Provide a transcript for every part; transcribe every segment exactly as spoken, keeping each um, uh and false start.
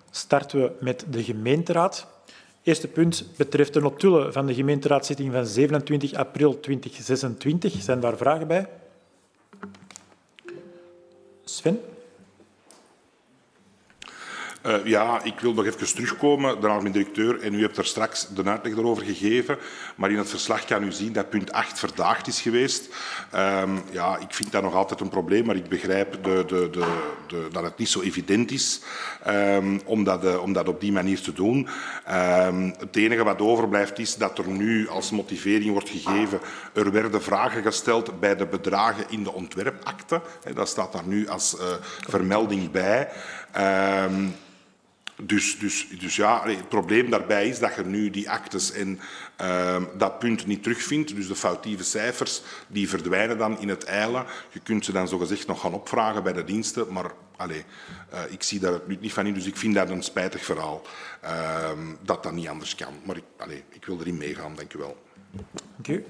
starten we met de gemeenteraad. Het eerste punt betreft de notulen van de gemeenteraadszitting van zevenentwintig april tweeduizend zesentwintig. Zijn daar vragen bij? Sven? Uh, ja, ik wil nog even terugkomen naar mijn directeur. En u hebt er straks de uitleg daarover gegeven. Maar in het verslag kan u zien dat punt acht verdaagd is geweest. Um, ja, ik vind dat nog altijd een probleem, maar ik begrijp de, de, de, de, dat het niet zo evident is um, om, dat, uh, om dat op die manier te doen. Um, het enige wat overblijft is dat er nu als motivering wordt gegeven. Er werden vragen gesteld bij de bedragen in de ontwerpakte. Dat staat daar nu als uh, vermelding bij. Um, Dus, dus, dus ja, het probleem daarbij is dat je nu die actes en uh, dat punt niet terugvindt. Dus de foutieve cijfers die verdwijnen dan in het eilen. Je kunt ze dan zogezegd nog gaan opvragen bij de diensten. Maar allez, uh, ik zie daar het nut niet van in. Dus ik vind dat een spijtig verhaal uh, dat dat niet anders kan. Maar ik, allez, ik wil erin meegaan, dank u wel. Dank u.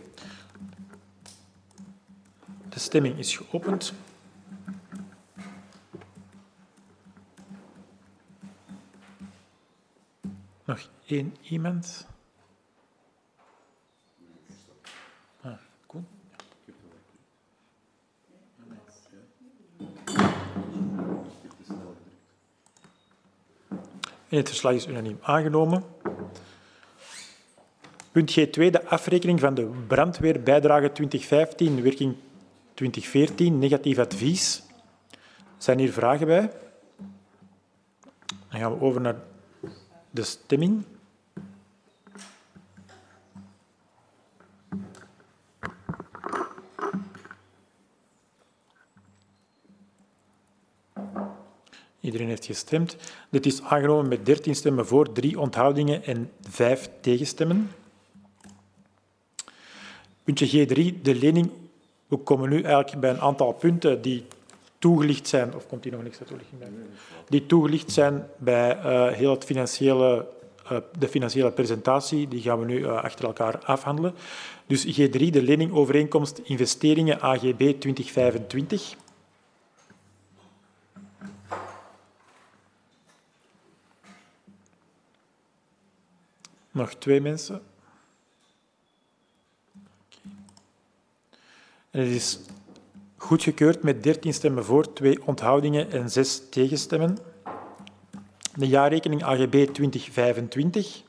De stemming is geopend. Nog één iemand? Ah, cool. En het verslag is unaniem aangenomen. Punt G twee, de afrekening van de brandweerbijdrage twintig vijftien, werking twintig veertien, negatief advies. Zijn hier vragen bij? Dan gaan we over naar de stemming. Iedereen heeft gestemd. Dit is aangenomen met dertien stemmen voor, drie onthoudingen en vijf tegenstemmen. Puntje G drie, de lening. We komen nu eigenlijk bij een aantal punten die toegelicht zijn, of komt hier nog een extra toelichting bij? Die toegelicht zijn bij uh, heel het financiële, uh, de financiële presentatie. Die gaan we nu uh, achter elkaar afhandelen. Dus G drie, de leningovereenkomst investeringen A G B twintig vijfentwintig. Nog twee mensen. En het is goedgekeurd met dertien stemmen voor, twee onthoudingen en zes tegenstemmen. De jaarrekening A G B twintig vijfentwintig.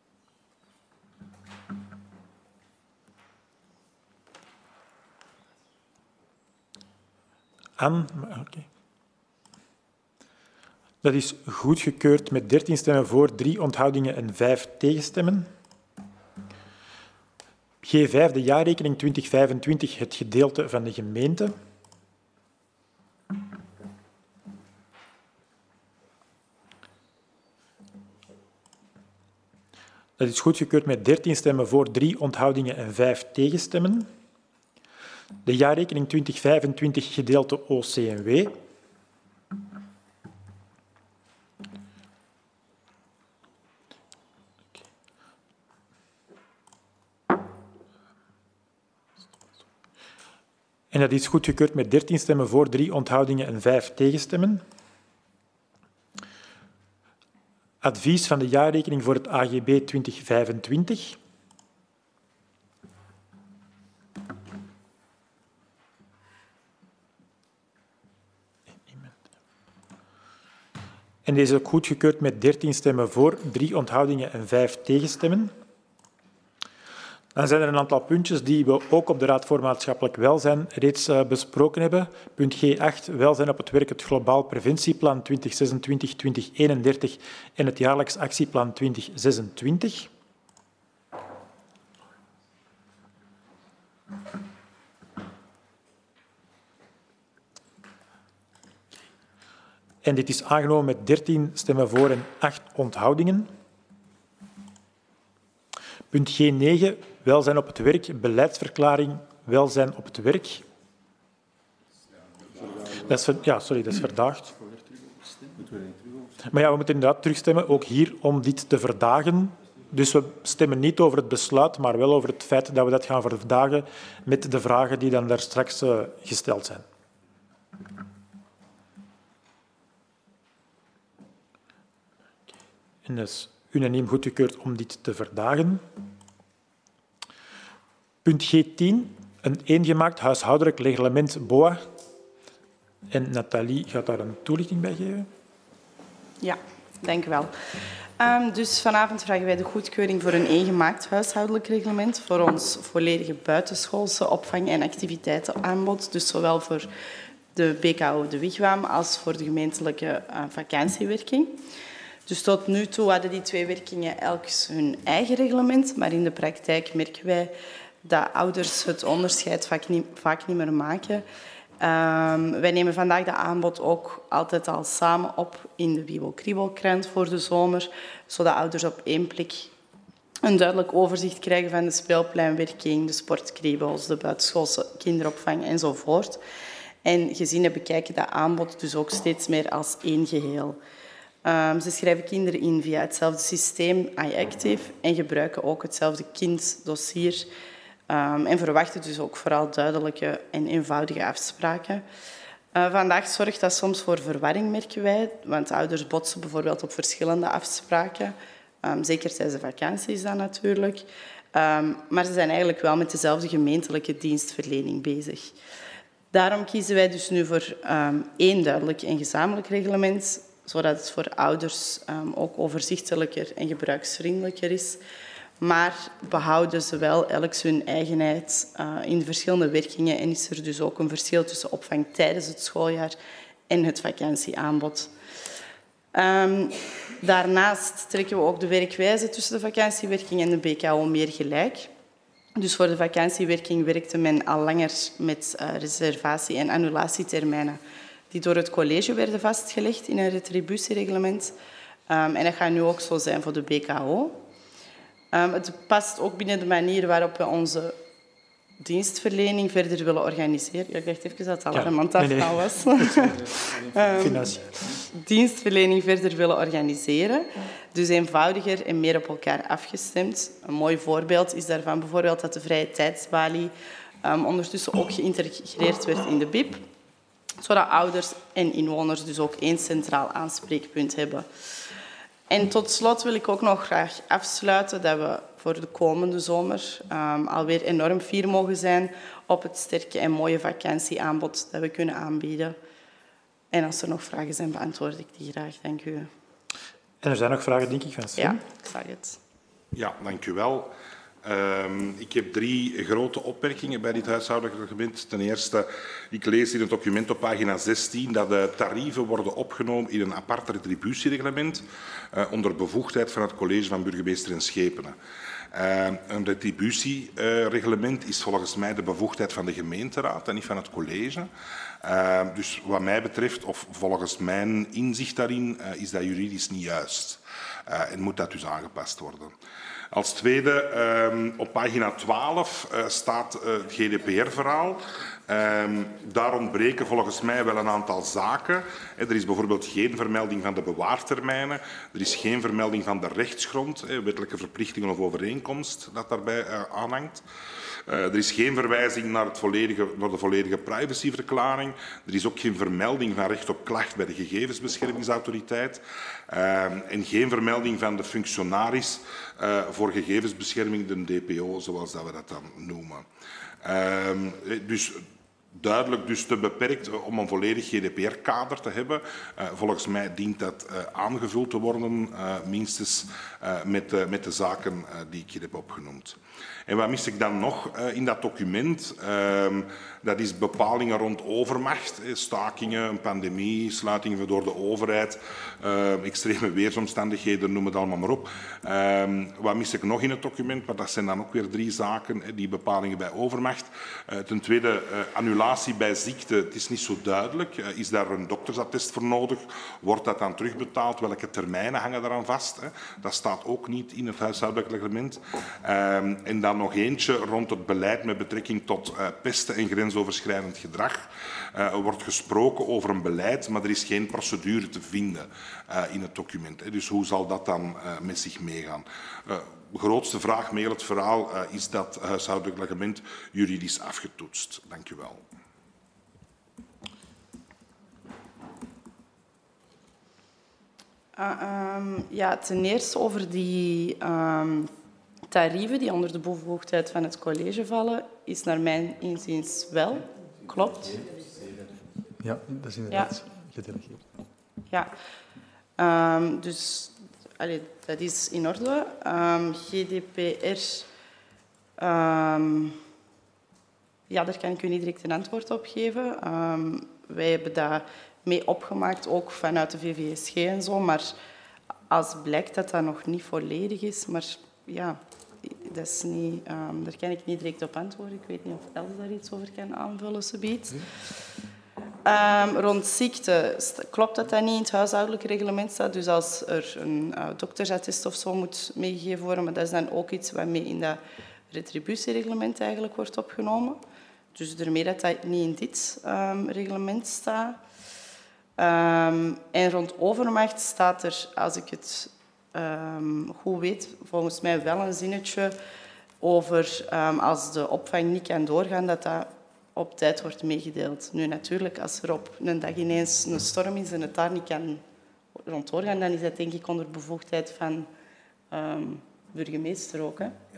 Aan. Okay. Dat is goedgekeurd met dertien stemmen voor, drie onthoudingen en vijf tegenstemmen. G vijf, de jaarrekening twintig vijfentwintig, het gedeelte van de gemeente. Dat is goedgekeurd met dertien stemmen voor, drie onthoudingen en vijf tegenstemmen. De jaarrekening twintig vijfentwintig, gedeelte O C en W. En dat is goedgekeurd met dertien stemmen voor, drie onthoudingen en vijf tegenstemmen. Advies van de jaarrekening voor het A G B twintig vijfentwintig. En deze is ook goedgekeurd met dertien stemmen voor, drie onthoudingen en vijf tegenstemmen. Dan zijn er een aantal puntjes die we ook op de Raad voor Maatschappelijk Welzijn reeds uh, besproken hebben. Punt G acht, welzijn op het werk, het Globaal Preventieplan twintig zesentwintig tot twintig eenendertig en het Jaarlijks Actieplan twintig zesentwintig. En dit is aangenomen met dertien stemmen voor en acht onthoudingen. Punt G negen, welzijn op het werk, beleidsverklaring welzijn op het werk. Dat is, ver, ja, sorry, dat is verdaagd. Maar ja, we moeten inderdaad terugstemmen, ook hier, om dit te verdagen. Dus we stemmen niet over het besluit, maar wel over het feit dat we dat gaan verdagen met de vragen die dan daar straks uh, gesteld zijn. en dat is unaniem goedgekeurd om dit te verdagen. Punt G tien, een eengemaakt huishoudelijk reglement B O A. En Nathalie gaat daar een toelichting bij geven. Ja, dank u wel. Um, dus vanavond vragen wij de goedkeuring voor een eengemaakt huishoudelijk reglement voor ons volledige buitenschoolse opvang- en activiteitenaanbod. Dus zowel voor de B K O de Wigwam als voor de gemeentelijke uh, vakantiewerking. Dus tot nu toe hadden die twee werkingen elk hun eigen reglement, maar in de praktijk merken wij dat ouders het onderscheid vaak niet, vaak niet meer maken. Um, wij nemen vandaag dat aanbod ook altijd al samen op in de Wiebel-Kriebelkrant voor de zomer, zodat ouders op één plek een duidelijk overzicht krijgen van de speelpleinwerking, de sportkriebels, de buitenschoolse kinderopvang enzovoort. En gezinnen bekijken dat aanbod dus ook steeds meer als één geheel. Um, ze schrijven kinderen in via hetzelfde systeem iActive en gebruiken ook hetzelfde kinddossier. Um, en verwachten dus ook vooral duidelijke en eenvoudige afspraken. Uh, vandaag zorgt dat soms voor verwarring, merken wij, want ouders botsen bijvoorbeeld op verschillende afspraken. Um, zeker tijdens de vakantie is dat natuurlijk. Um, maar ze zijn eigenlijk wel met dezelfde gemeentelijke dienstverlening bezig. Daarom kiezen wij dus nu voor um, één duidelijk en gezamenlijk reglement, zodat het voor ouders um, ook overzichtelijker en gebruiksvriendelijker is. Maar behouden ze wel elk hun eigenheid uh, in de verschillende werkingen en is er dus ook een verschil tussen opvang tijdens het schooljaar en het vakantieaanbod. Um, daarnaast trekken we ook de werkwijze tussen de vakantiewerking en de B K O meer gelijk. Dus voor de vakantiewerking werkte men al langer met uh, reservatie- en annulatietermijnen die door het college werden vastgelegd in een retributiereglement. Um, en dat gaat nu ook zo zijn voor de B K O. Um, het past ook binnen de manier waarop we onze dienstverlening verder willen organiseren. Ja, ik dacht even dat het alarm aan het afgaan was. um, dienstverlening verder willen organiseren. Dus eenvoudiger en meer op elkaar afgestemd. Een mooi voorbeeld is daarvan bijvoorbeeld dat de vrije tijdsbalie um, ondertussen ook geïntegreerd werd in de B I P, zodat ouders en inwoners dus ook één centraal aanspreekpunt hebben. En tot slot wil ik ook nog graag afsluiten dat we voor de komende zomer um, alweer enorm fier mogen zijn op het sterke en mooie vakantieaanbod dat we kunnen aanbieden. En als er nog vragen zijn, beantwoord ik die graag. Dank u. En er zijn nog vragen, denk ik, van Sven. Ja, ik zag het. Ja, dank u wel. Um, ik heb drie grote opmerkingen bij dit huishoudelijk reglement. Ten eerste, ik lees in het document op pagina zestien dat de tarieven worden opgenomen in een apart retributiereglement uh, onder bevoegdheid van het college van burgemeester en schepenen. Uh, een retributiereglement uh, is volgens mij de bevoegdheid van de gemeenteraad en niet van het college. Uh, dus wat mij betreft, of volgens mijn inzicht daarin, uh, is dat juridisch niet juist. Uh, en moet dat dus aangepast worden. Als tweede, um, op pagina twaalf uh, staat uh, het G D P R-verhaal. Um, daar ontbreken volgens mij wel een aantal zaken. He, er is bijvoorbeeld geen vermelding van de bewaartermijnen. Er is geen vermelding van de rechtsgrond, he, wettelijke verplichtingen of overeenkomst dat daarbij uh, aanhangt. Uh, er is geen verwijzing naar, het volledige, naar de volledige privacyverklaring. Er is ook geen vermelding van recht op klacht bij de gegevensbeschermingsautoriteit. Uh, en geen vermelding van de functionaris uh, voor gegevensbescherming, de D P O, zoals dat we dat dan noemen. Uh, dus duidelijk dus te beperkt om een volledig G D P R-kader te hebben. Uh, volgens mij dient dat uh, aangevuld te worden, uh, minstens uh, met, uh, met de zaken uh, die ik hier heb opgenoemd. En wat mis ik dan nog uh, in dat document? Uh, dat is bepalingen rond overmacht, hè, stakingen, een pandemie, sluitingen door de overheid, uh, extreme weersomstandigheden, noem het allemaal maar op. Uh, wat mis ik nog in het document? Maar dat zijn dan ook weer drie zaken, hè, die bepalingen bij overmacht. Uh, ten tweede, uh, annulatie bij ziekte. Het is niet zo duidelijk. Uh, is daar een doktersattest voor nodig? Wordt dat dan terugbetaald? Welke termijnen hangen daaraan vast? Hè? Dat staat ook niet in het huishoudelijk reglement. Uh, en dan nog eentje rond het beleid met betrekking tot uh, pesten en grensoverschrijdend gedrag. Uh, er wordt gesproken over een beleid, maar er is geen procedure te vinden uh, in het document. Hè. Dus hoe zal dat dan uh, met zich meegaan? Uh, de grootste vraag met het verhaal uh, is dat huishoudelijk reglement juridisch afgetoetst. Dank u wel. Uh, um, ja, ten eerste over die um, tarieven die onder de bevoegdheid van het college vallen, is naar mijn inziens wel. Klopt. Ja, dat is inderdaad ja. gedelegeerd. Ja, um, dus allee, dat is in orde. Um, G D P R, um, ja, daar kan ik u niet direct een antwoord op geven. Um, wij hebben dat mee opgemaakt, ook vanuit de V V S G en zo, maar als blijkt dat dat nog niet volledig is, maar ja, dat is niet, um, daar kan ik niet direct op antwoorden. Ik weet niet of Els daar iets over kan aanvullen, subiet. Um, rond ziekte, klopt dat dat niet in het huishoudelijk reglement staat? Dus als er een uh, doktersattest of zo moet meegegeven worden, maar dat is dan ook iets wat mee in dat retributiereglement eigenlijk wordt opgenomen. Dus daarmee dat dat niet in dit um, reglement staat. Um, en rond overmacht staat er, als ik het um, goed weet, volgens mij wel een zinnetje over um, als de opvang niet kan doorgaan, dat dat op tijd wordt meegedeeld. Nu natuurlijk, als er op een dag ineens een storm is en het daar niet kan rond doorgaan, dan is dat denk ik onder bevoegdheid van um, burgemeester ook. Hè? Ja.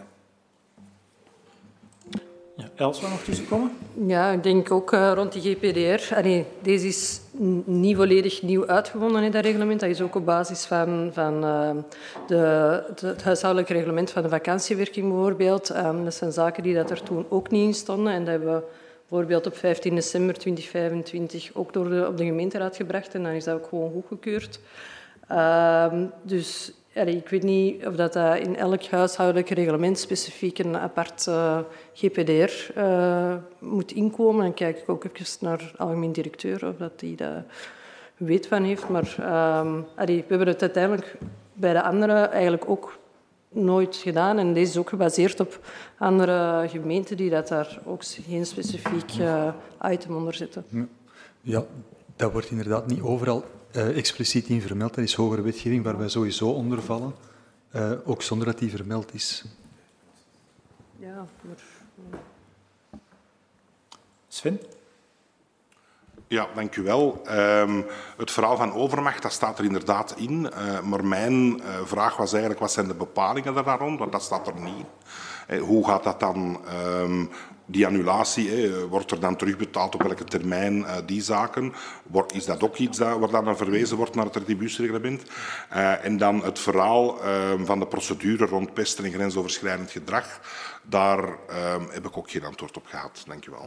Ja, Els, wil nog tussenkomen? Ja, ik denk ook uh, rond die G P D R. Allee, deze is niet volledig nieuw uitgevonden in dat reglement. Dat is ook op basis van, van uh, de, de, het huishoudelijk reglement van de vakantiewerking bijvoorbeeld. Um, dat zijn zaken die dat er toen ook niet in stonden. En dat hebben we bijvoorbeeld op vijftien december tweeduizend vijfentwintig ook door de, op de gemeenteraad gebracht. En dan is dat ook gewoon goedgekeurd. Um, dus... Allee, ik weet niet of dat in elk huishoudelijk reglement specifiek een apart uh, G P D R uh, moet inkomen. Dan kijk ik ook even naar de algemeen directeur of dat die daar weet van heeft. Maar um, allee, we hebben het uiteindelijk bij de anderen eigenlijk ook nooit gedaan. En deze is ook gebaseerd op andere gemeenten die dat daar ook geen specifiek uh, item onder zetten. Ja, dat wordt inderdaad niet overal Uh, expliciet in vermeld. Dat is hogere wetgeving waar wij sowieso onder vallen, uh, ook zonder dat die vermeld is. Ja, maar... Sven? Ja, dank u wel. Um, het verhaal van overmacht, dat staat er inderdaad in. Uh, maar mijn uh, vraag was eigenlijk, wat zijn de bepalingen daar rond? Want dat staat er niet. Uh, hoe gaat dat dan... Um, Die annulatie, hè, wordt er dan terugbetaald op welke termijn uh, die zaken? Wordt, is dat ook iets dat, waar dan verwezen wordt naar het retributiereglement? Uh, en dan het verhaal uh, van de procedure rond pesten en grensoverschrijdend gedrag. Daar uh, heb ik ook geen antwoord op gehad. Dank u wel.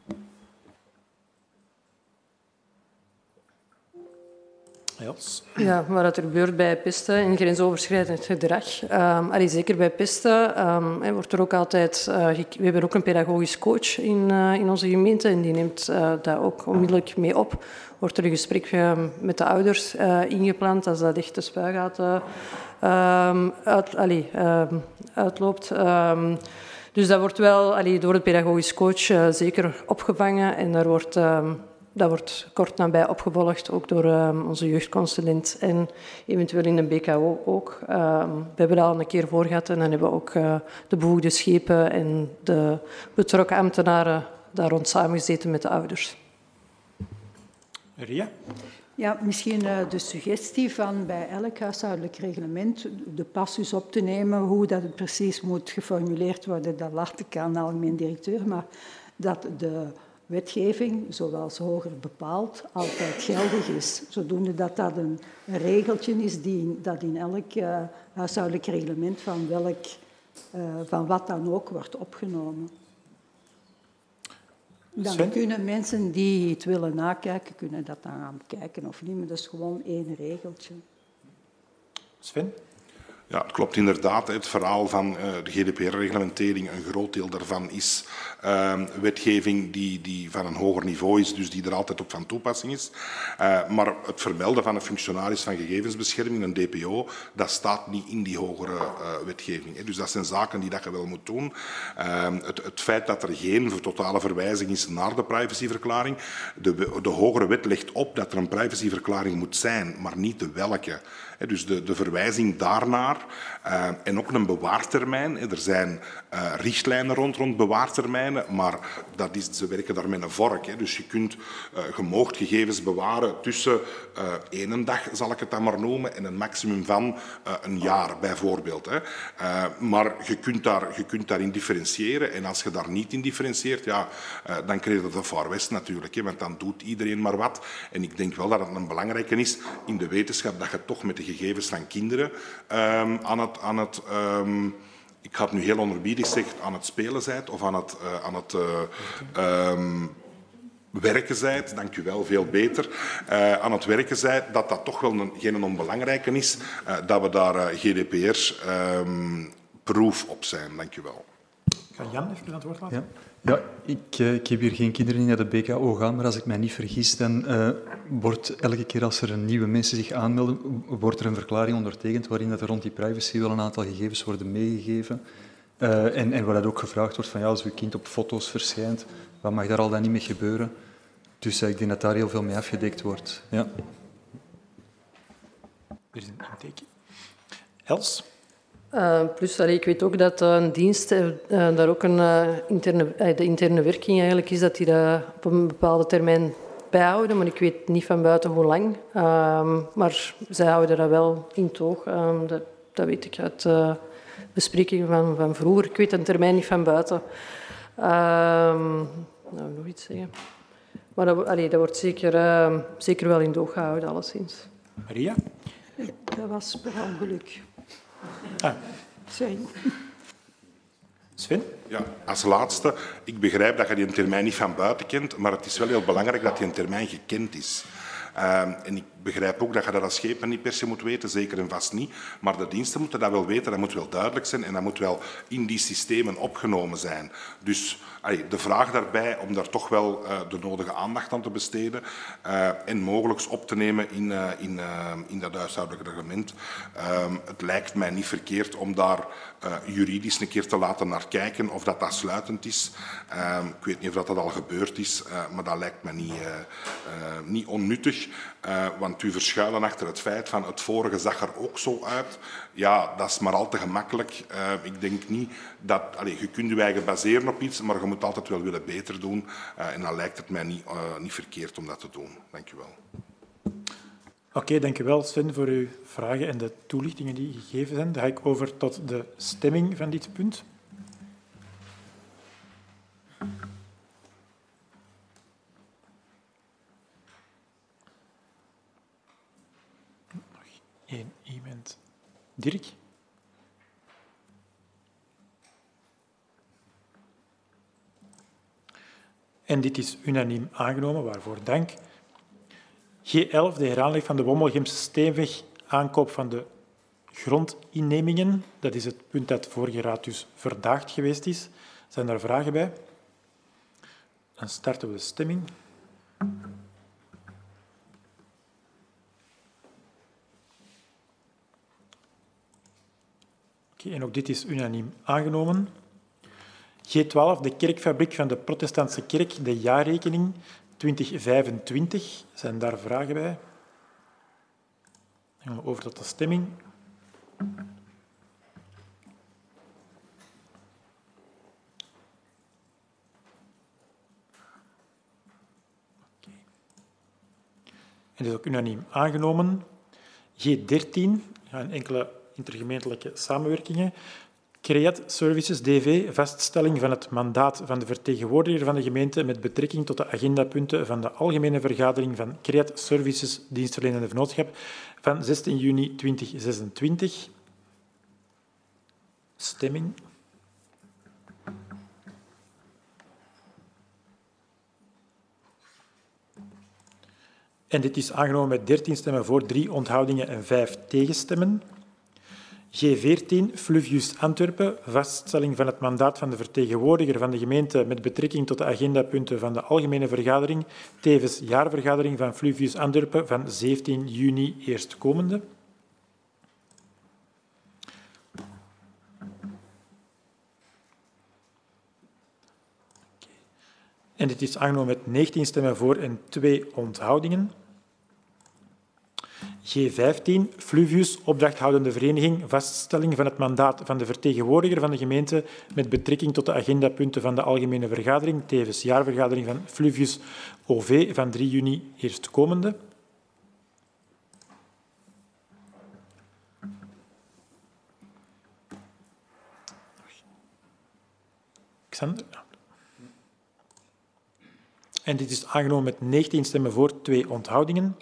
Ja, wat er gebeurt bij pesten en grensoverschrijdend gedrag. Um, allee, zeker bij pesten um, wordt er ook altijd... Uh, we hebben ook een pedagogisch coach in, uh, in onze gemeente en die neemt uh, dat ook onmiddellijk mee op. Wordt er een gesprek uh, met de ouders uh, ingepland als dat echt de spuigaten uh, um, uit, allee, uh, uitloopt. Um, dus dat wordt wel allee, door de pedagogisch coach uh, zeker opgevangen en er wordt... Uh, Dat wordt kort nabij opgevolgd, ook door um, onze jeugdconsulent en eventueel in de B K O ook. Um, we hebben dat al een keer voor gehad en dan hebben we ook uh, de bevoegde schepen en de betrokken ambtenaren daar rond samengezeten met de ouders. Ria? Ja, misschien uh, de suggestie van bij elk huishoudelijk reglement de passus op te nemen, hoe dat het precies moet geformuleerd worden, dat laat ik aan de algemeen directeur, maar dat de wetgeving, zoals hoger bepaald, altijd geldig is. Zodoende dat dat een, een regeltje is die, dat in elk uh, huishoudelijk reglement van, welk, uh, van wat dan ook wordt opgenomen. Dan Sven? Kunnen mensen die het willen nakijken, kunnen dat dan gaan kijken of niet, maar dat is gewoon één regeltje. Sven? Ja, het klopt inderdaad. Het verhaal van uh, de G D P R-reglementering, een groot deel daarvan is uh, wetgeving die, die van een hoger niveau is, dus die er altijd op van toepassing is. Uh, maar het vermelden van een functionaris van gegevensbescherming, een D P O, dat staat niet in die hogere uh, wetgeving. Hè. Dus dat zijn zaken die dat je wel moet doen. Uh, het, het feit dat er geen totale verwijzing is naar de privacyverklaring, de, de hogere wet legt op dat er een privacyverklaring moet zijn, maar niet de welke. Dus de, de verwijzing daarnaar uh, en ook een bewaartermijn. Er zijn uh, richtlijnen rond, rond bewaartermijnen, maar dat is, ze werken daar met een vork. Dus je kunt, uh, je moogt gegevens bewaren tussen uh, één dag, zal ik het dan maar noemen, en een maximum van uh, een jaar bijvoorbeeld. Hè. Uh, maar je kunt, daar, je kunt daarin differentiëren en als je daar niet in differentieert, ja, uh, dan krijg je de Far West natuurlijk, hè, want dan doet iedereen maar wat. En ik denk wel dat het een belangrijke is in de wetenschap dat je toch met de gegevens van kinderen um, aan het... Aan het um, ik ga het nu heel onerbiedig zeggen, aan het spelen zijt of aan het, uh, aan het uh, um, werken zijt, dank u wel, veel beter, uh, aan het werken zijt, dat dat toch wel een, geen onbelangrijke is, uh, dat we daar uh, G D P R-proof um, op zijn. Dank u wel. Kan Jan even aan het woord laten? Ja, ja ik, uh, ik heb hier geen kinderen die naar de B K O gaan, maar als ik mij niet vergis, dan uh, wordt elke keer als er een nieuwe mensen zich aanmelden, wordt er een verklaring ondertekend waarin dat er rond die privacy wel een aantal gegevens worden meegegeven. Uh, en, en waar dat ook gevraagd wordt van ja, als uw kind op foto's verschijnt, wat mag daar al dan niet mee gebeuren? Dus uh, ik denk dat daar heel veel mee afgedekt wordt. Ja. Er is een intake. Els? Uh, plus, allee, ik weet ook dat uh, een dienst uh, daar ook een uh, interne, uh, de interne werking eigenlijk is, dat die dat op een bepaalde termijn bijhouden, maar ik weet niet van buiten hoe lang. Uh, maar zij houden dat wel in toog. Uh, dat, dat weet ik uit uh, besprekingen van, van vroeger. Ik weet een termijn niet van buiten. Uh, nou, nog iets zeggen. Maar dat, allee, dat wordt zeker, uh, zeker wel in toog gehouden, alleszins. Maria? Dat was per ongeluk. Ah. Sorry. Sven? Ja, als laatste, ik begrijp dat je die termijn niet van buiten kent, maar het is wel heel belangrijk dat die termijn gekend is. Uh, en ik begrijp ook dat je dat als schepen niet per se moet weten, zeker en vast niet. Maar de diensten moeten dat wel weten, dat moet wel duidelijk zijn en dat moet wel in die systemen opgenomen zijn. Dus allee, de vraag daarbij om daar toch wel uh, de nodige aandacht aan te besteden uh, en mogelijk op te nemen in, uh, in, uh, in dat huishoudelijk reglement. Uh, het lijkt mij niet verkeerd om daar uh, juridisch een keer te laten naar kijken of dat, dat sluitend is. Uh, ik weet niet of dat, dat al gebeurd is, uh, maar dat lijkt mij niet, uh, uh, niet onnuttig. Uh, want u verschuilen achter het feit van het vorige zag er ook zo uit. Ja, dat is maar al te gemakkelijk. Uh, ik denk niet dat... Allez, je kunt je eigen baseren op iets, maar je moet altijd wel willen beter doen. Uh, en dan lijkt het mij niet, uh, niet verkeerd om dat te doen. Dank u wel. Oké, okay, dank u wel Sven voor uw vragen en de toelichtingen die gegeven zijn. Dan ga ik over tot de stemming van dit punt. Eén iemand. Dirk? En dit is unaniem aangenomen, waarvoor dank. G elf, de heraanleg van de Wommelgemse Steenweg, aankoop van de grondinnemingen. Dat is het punt dat vorige raad dus verdaagd geweest is. Zijn daar vragen bij? Dan starten we de stemming. En ook dit is unaniem aangenomen. G twaalf, de kerkfabriek van de Protestantse Kerk, de jaarrekening twintig vijfentwintig. Zijn daar vragen bij? Dan gaan we over tot de stemming. Okay. En dit is ook unaniem aangenomen. G dertien, gaan enkele intergemeentelijke samenwerkingen. Creat Services D V, vaststelling van het mandaat van de vertegenwoordiger van de gemeente met betrekking tot de agendapunten van de algemene vergadering van Creat Services dienstverlenende vennootschap van zestien juni tweeduizend zesentwintig. Stemming. En dit is aangenomen met dertien stemmen voor, drie onthoudingen en vijf tegenstemmen. G veertien, Fluvius Antwerpen, vaststelling van het mandaat van de vertegenwoordiger van de gemeente met betrekking tot de agendapunten van de algemene vergadering, tevens jaarvergadering van Fluvius Antwerpen van zeventien juni eerstkomende. En dit is aangenomen met negentien stemmen voor en twee onthoudingen. G vijftien, Fluvius, opdrachthoudende vereniging, vaststelling van het mandaat van de vertegenwoordiger van de gemeente met betrekking tot de agendapunten van de algemene vergadering, tevens jaarvergadering van Fluvius O V van drie juni eerstkomende. Xander? En dit is aangenomen met negentien stemmen voor, twee onthoudingen.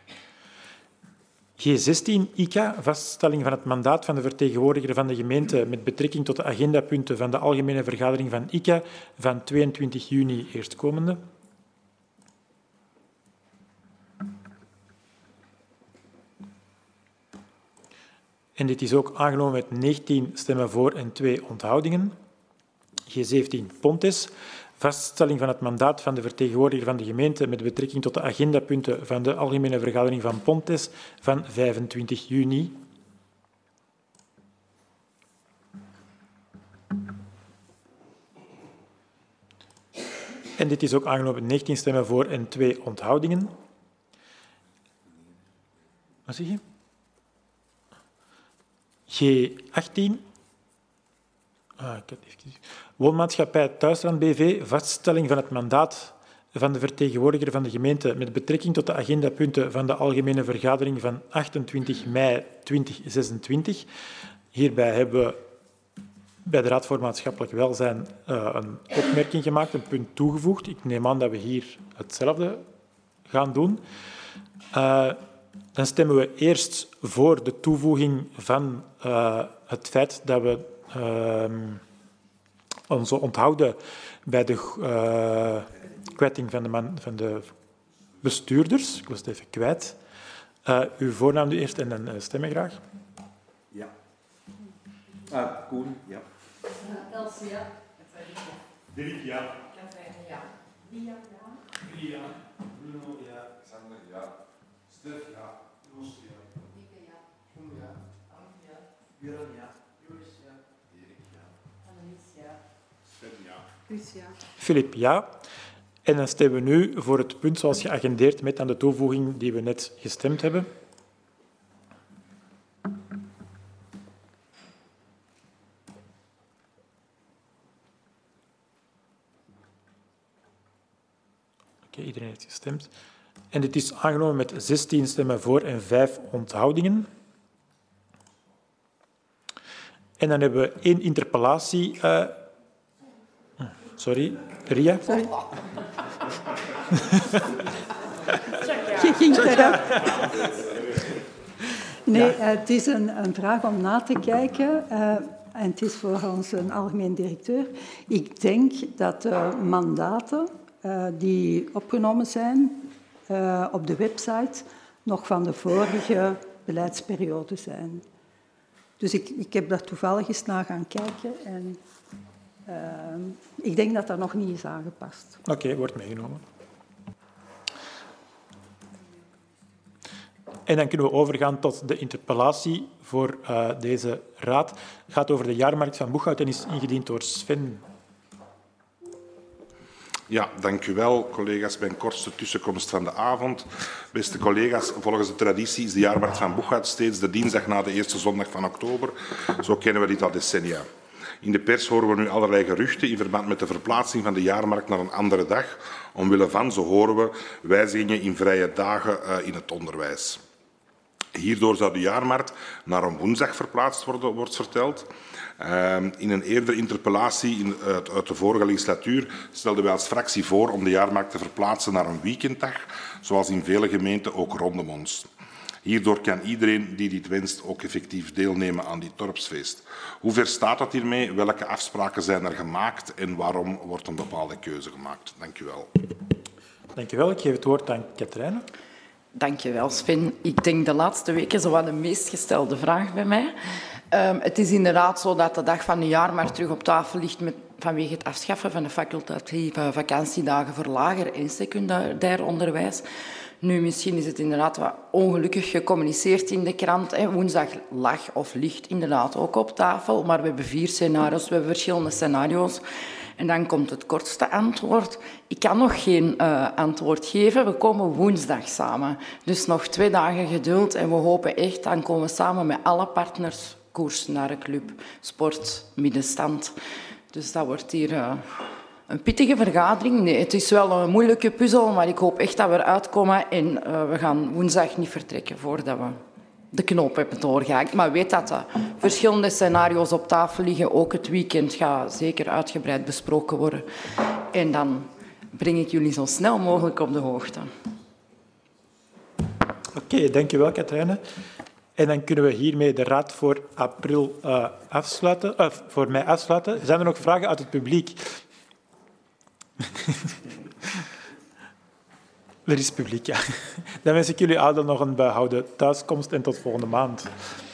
G zestien, I C A, vaststelling van het mandaat van de vertegenwoordiger van de gemeente met betrekking tot de agendapunten van de algemene vergadering van I C A van tweeëntwintig juni eerstkomende. En dit is ook aangenomen met negentien stemmen voor en twee onthoudingen. G zeventien, Pontes. Vaststelling van het mandaat van de vertegenwoordiger van de gemeente met betrekking tot de agendapunten van de algemene vergadering van Pontes van vijfentwintig juni. En dit is ook aangenomen met negentien stemmen voor en twee onthoudingen. Wat zeg je? G achttien. Ah, ik had even... Woonmaatschappij Thuisland B V, vaststelling van het mandaat van de vertegenwoordiger van de gemeente met betrekking tot de agendapunten van de algemene vergadering van achtentwintig mei tweeduizend zesentwintig. Hierbij hebben we bij de Raad voor Maatschappelijk Welzijn uh, een opmerking gemaakt, een punt toegevoegd. Ik neem aan dat we hier hetzelfde gaan doen. Uh, dan stemmen we eerst voor de toevoeging van uh, het feit dat we uh, ons onthouden bij de uh, kwijting van de, man, van de bestuurders. Ik was het even kwijt. Uh, uw voornaam nu eerst en dan uh, stemmen graag. Ja. Ah, Koen, ja. Uh, Elsie, ja. Dirk, ja. Katrijne, ja. Lia, ja. Lia, Bruno, ja. Xander, ja. Stef, ja. Roos, ja. Ike, ja. Koen, ja. Anke, ja. Björn, ja. Joris, ja. Erik, ja. Annelies, ja. Sven, ja. Chris, ja. Filip, ja. En dan stemmen we nu voor het punt zoals geagendeerd met aan de toevoeging die we net gestemd hebben. Oké, iedereen heeft gestemd. En dit is aangenomen met zestien stemmen voor en vijf onthoudingen. En dan hebben we één interpellatie. Uh... Sorry, Ria? Sorry. Je ging terug. Nee, uh, het is een, een vraag om na te kijken. Uh, en het is voor ons een algemeen directeur. Ik denk dat de mandaten uh, die opgenomen zijn uh, op de website nog van de vorige beleidsperiode zijn. Dus ik, ik heb daar toevallig eens naar gaan kijken en uh, ik denk dat dat nog niet is aangepast. Oké, okay, wordt meegenomen. En dan kunnen we overgaan tot de interpellatie voor uh, deze raad. Het gaat over de jaarmarkt van Boeghout en is ingediend door Sven. Ja, dank u wel, collega's, bij een kortste tussenkomst van de avond. Beste collega's, volgens de traditie is de jaarmarkt van Boeghout steeds de dinsdag na de eerste zondag van oktober. Zo kennen we dit al decennia. In de pers horen we nu allerlei geruchten in verband met de verplaatsing van de jaarmarkt naar een andere dag. Omwille van, zo horen we, wijzigingen in vrije dagen uh, in het onderwijs. Hierdoor zou de jaarmarkt naar een woensdag verplaatst worden, wordt verteld. Uh, in een eerdere interpellatie in, uh, uit de vorige legislatuur stelden wij als fractie voor om de jaarmarkt te verplaatsen naar een weekenddag, zoals in vele gemeenten ook rondom ons. Hierdoor kan iedereen die dit wenst ook effectief deelnemen aan dit dorpsfeest. Hoe ver staat dat hiermee? Welke afspraken zijn er gemaakt en waarom wordt een bepaalde keuze gemaakt? Dank u wel. Dank u wel. Ik geef het woord aan Katrijne. Dank je wel, Sven. Ik denk de laatste weken zo wat de meest gestelde vraag bij mij. Um, het is inderdaad zo dat de dag van de jaarmarkt terug op tafel ligt met, vanwege het afschaffen van de facultatieve vakantiedagen voor lager en secundair onderwijs. Nu, misschien is het inderdaad wat ongelukkig gecommuniceerd in de krant. Hè. Woensdag lag of ligt inderdaad ook op tafel, maar we hebben vier scenario's, we hebben verschillende scenario's. En dan komt het kortste antwoord. Ik kan nog geen uh, antwoord geven. We komen woensdag samen. Dus nog twee dagen geduld. En we hopen echt, dan komen we samen met alle partners koers naar de club. Sport, middenstand. Dus dat wordt hier uh, een pittige vergadering. Nee, het is wel een moeilijke puzzel, maar ik hoop echt dat we eruit komen. En uh, we gaan woensdag niet vertrekken voordat we de knoop hebben doorgehaakt. Maar weet dat er verschillende scenario's op tafel liggen. Ook het weekend gaat zeker uitgebreid besproken worden. En dan breng ik jullie zo snel mogelijk op de hoogte. Oké, okay, dankjewel Katrijne. En dan kunnen we hiermee de raad voor april uh, afsluiten, uh, voor mei afsluiten. Zijn er nog vragen uit het publiek? Er is publiek, ja. Dan wens ik jullie allen nog een behouden thuiskomst en tot volgende maand.